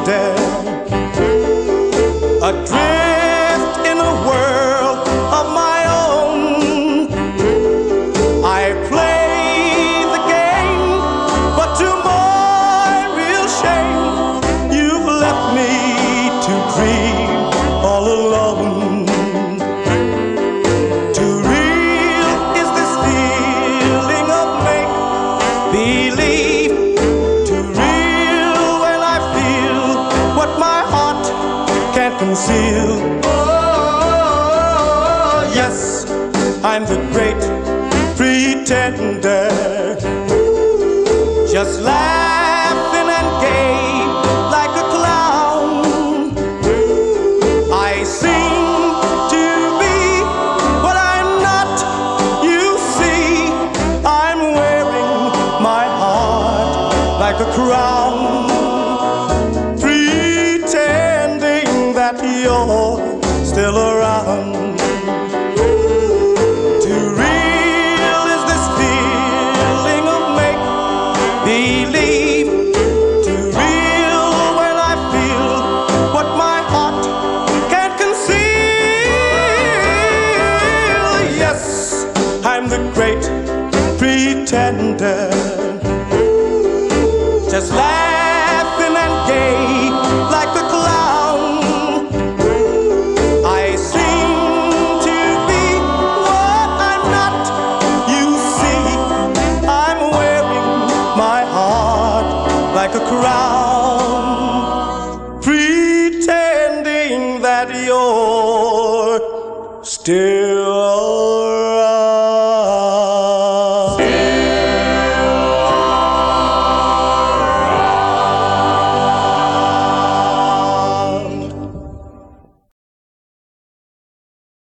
adrift in a world of my own. I play the game, but to my real shame, you've left me to grieve all alone. Too real is this feeling of make-believe. Too real when I feel what my heart can't conceal. Oh, yes, I'm the great pretender, just laughing and gay like a clown. I seem to be what I'm not, you see. I'm wearing my heart like a crown, pretending that you're still around. Too real is this feeling of make-believe. Too real when I feel what my heart can't conceal. Yes, I'm the great pretender, just laughing and gay like a clown. I seem to be what I'm not, you see. I'm wearing my heart like a crown, pretending that you're still